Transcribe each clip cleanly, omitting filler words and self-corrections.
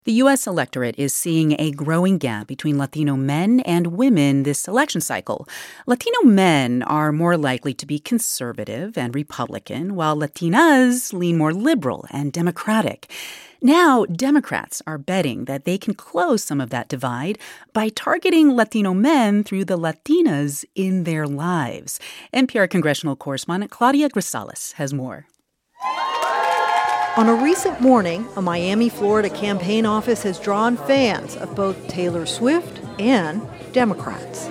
The U.S. electorate is seeing a growing gap between Latino men and women this election cycle. Latino men are more likely to be conservative and Republican, while Latinas lean more liberal and Democratic. Now, Democrats are betting that they can close some of that divide by targeting Latino men through the Latinas in their lives. NPR congressional correspondent Claudia Grisales has more. On a recent morning, a Miami, Florida campaign office has drawn fans of both Taylor Swift and Democrats.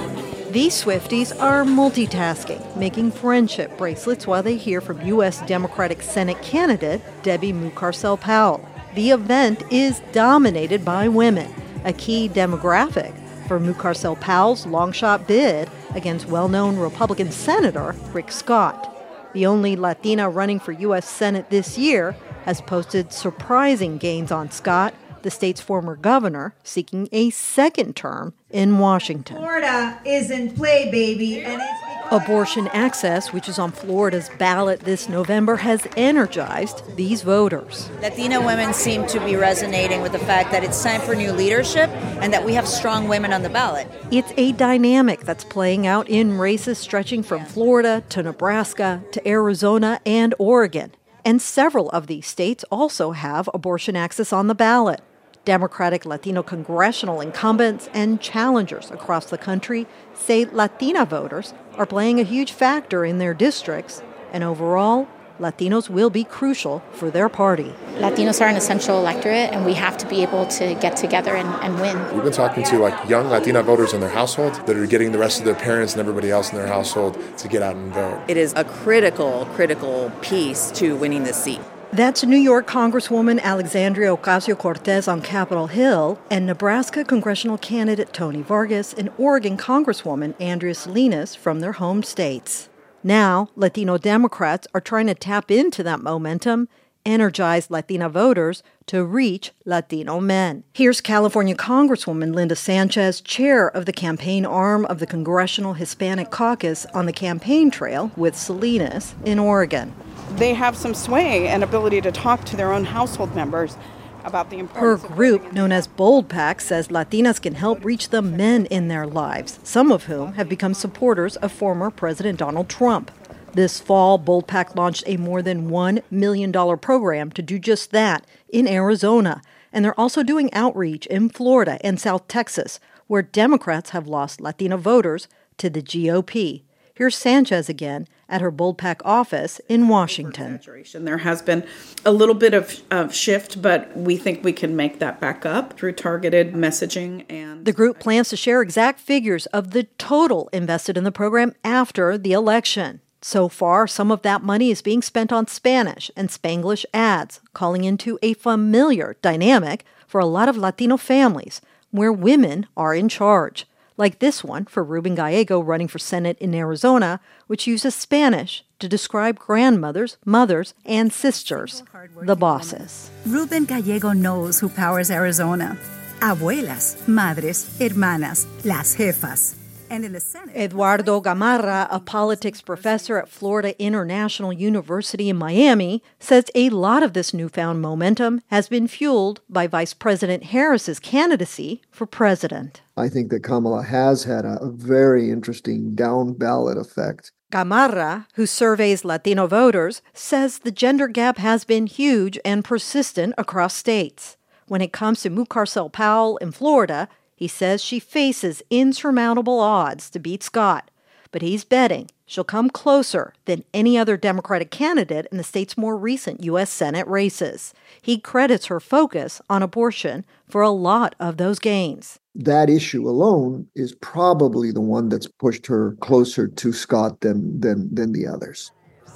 These Swifties are multitasking, making friendship bracelets while they hear from U.S. Democratic Senate candidate Debbie Mucarsel-Powell. The event is dominated by women, a key demographic for Mucarsel-Powell's long-shot bid against well-known Republican Senator Rick Scott. The only Latina running for U.S. Senate this year has posted surprising gains on Scott, the state's former governor, seeking a second term in Washington. Florida is in play, baby. And Abortion access, which is on Florida's ballot this November, has energized these voters. Latina women seem to be resonating with the fact that it's time for new leadership and that we have strong women on the ballot. It's a dynamic that's playing out in races stretching from Florida to Nebraska to Arizona and Oregon. And several of these states also have abortion access on the ballot. Democratic Latino congressional incumbents and challengers across the country say Latina voters are playing a huge factor in their districts, and overall, Latinos will be crucial for their party. Latinos are an essential electorate, and we have to be able to get together and win. We've been talking to young Latina voters in their household that are getting the rest of their parents and everybody else in their household to get out and vote. It is a critical piece to winning this seat. That's New York Congresswoman Alexandria Ocasio-Cortez on Capitol Hill and Nebraska congressional candidate Tony Vargas and Oregon Congresswoman Andrea Salinas from their home states. Now, Latino Democrats are trying to tap into that momentum, energize Latina voters to reach Latino men. Here's California Congresswoman Linda Sanchez, chair of the campaign arm of the Congressional Hispanic Caucus, on the campaign trail with Salinas in Oregon. They have some sway and ability to talk to their own household members about the importance. Her group, known as Bold PAC, says Latinas can help reach the men in their lives, some of whom have become supporters of former President Donald Trump. This fall, Bold PAC launched a more than $1 million program to do just that in Arizona. And they're also doing outreach in Florida and South Texas, where Democrats have lost Latina voters to the GOP. Here's Sanchez again at her Bold PAC office in Washington. There has been a little bit of shift, but we think we can make that back up through targeted messaging. And the group plans to share exact figures of the total invested in the program after the election. So far, some of that money is being spent on Spanish and Spanglish ads, calling into a familiar dynamic for a lot of Latino families where women are in charge. Like this one for Ruben Gallego running for Senate in Arizona, which uses Spanish to describe grandmothers, mothers, and sisters, the bosses. Ruben Gallego knows who powers Arizona. Abuelas, madres, hermanas, las jefas. And in the Senate, Eduardo Gamarra, a politics professor at Florida International University in Miami, says a lot of this newfound momentum has been fueled by Vice President Harris's candidacy for president. I think that Kamala has had a very interesting down-ballot effect. Gamarra, who surveys Latino voters, says the gender gap has been huge and persistent across states. When it comes to Mucarsel-Powell in Florida, he says she faces insurmountable odds to beat Scott, but he's betting she'll come closer than any other Democratic candidate in the state's more recent U.S. Senate races. He credits her focus on abortion for a lot of those gains. That issue alone is probably the one that's pushed her closer to Scott than the others.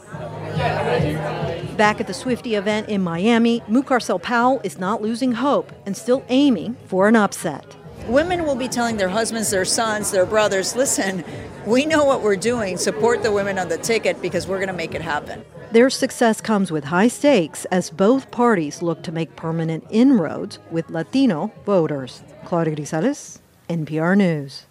Back at the Swiftie event in Miami, Mucarsel-Powell is not losing hope and still aiming for an upset. Women will be telling their husbands, their sons, their brothers, listen, we know what we're doing. Support the women on the ticket because we're going to make it happen. Their success comes with high stakes as both parties look to make permanent inroads with Latino voters. Claudia Grisales, NPR News.